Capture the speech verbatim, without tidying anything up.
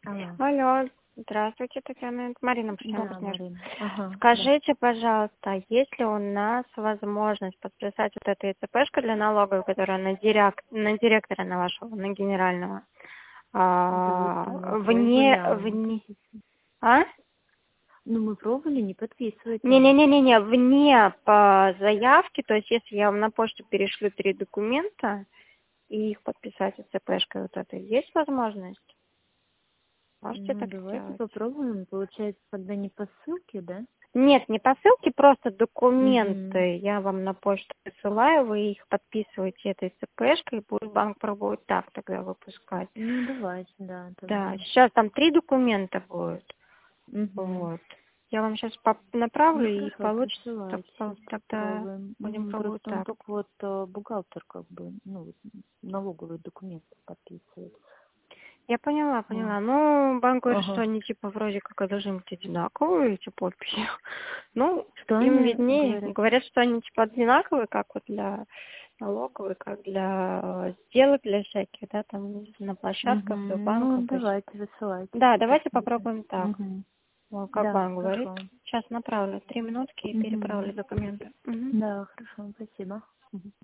Алло. Алло, здравствуйте, Татьяна. Это Марина Да, Пушкина-Снежка. Марина. Ага, да. Скажите, пожалуйста, есть ли у нас возможность подписать вот эту ИЦПшку для налоговой, которая на, директ, на директора на вашего, на генерального, Давайте а, мы пробовали, вне, а он не вне, подписывает. а? Ну, мы пробовали, не подписывает он. Не-не-не-не, вне по заявке, то есть если я вам на почту перешлю три документа и их подписать ИЦПшкой вот этой, есть возможность? Можете Ну, так давайте сделать? попробуем. Получается, тогда не по ссылке, да? Нет, не по ссылке, просто Угу. документы. Я вам на почту присылаю, вы их подписываете этой ЦПшкой, и будет банк пробовать так тогда выпускать. Ну, давайте, да, Да, тогда. сейчас там три документа будет. Угу. Вот. Я вам сейчас Ну, направлю, и хорошо, получится, так- присылайте, сейчас тогда попробуем. будем Мгм, пробовать просто он так. только вот э, бухгалтер, как бы, ну, вот налоговые документы подписывает. Я поняла, А. поняла. Ну, банк говорит, что Ага. они типа вроде как должны быть одинаковые, эти подписи. Ну, Что им они виднее. говорят? Говорят, что они типа одинаковые, как вот для налоговой, как для э, сделок, для всяких, да, там на Угу. площадках, в банках. Ну, То есть. давайте, высылайте. Да, давайте Посмотрим. попробуем так. Угу. Ну, как Да, банк говорит. хорошо. Сейчас направлю три минутки и Угу. переправлю документы. Мгм. Да, хорошо, спасибо. Мгм.